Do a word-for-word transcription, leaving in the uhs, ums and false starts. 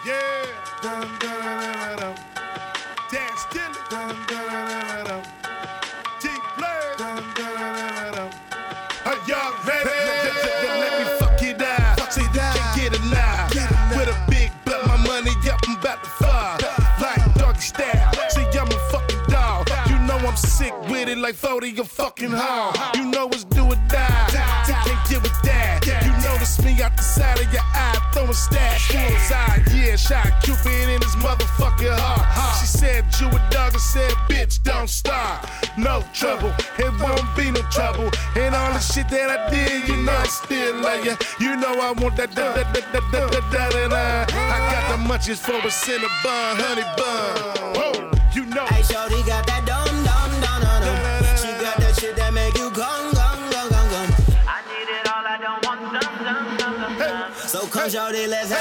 Yeah. Dun, dun, dun, dun, dun. Dan Stiller. Dun, dun, dun, dun, dun. T-Play. Dun, dun, dun, dun, dun. Are y'all ready? Let me fuck it out. Fuck it out. Get alive. With a big blood, my money up, I'm about to fly. Like doggy style. See, I'm a fucking dog. You know I'm sick with it like forty a fucking hall. You know it's do or die. You can't get with that. You notice me out the side of your eye, throwing stash. Bullseye, yeah, shot Cupid in his motherfucking heart. She said you a dog, I said bitch, don't stop. No trouble, it won't be no trouble. And all the shit that I did, you know I still love you. You know I want that da da da da da da da da da. I got the munchies for a cinnabon, honey bun. Whoa, you know. Hey, shorty got that dum dum dum dum dum. She got that shit that make you gum gum gum gum gum. I need it all, I don't want dum dum dum dum dum. So come shorty, let's have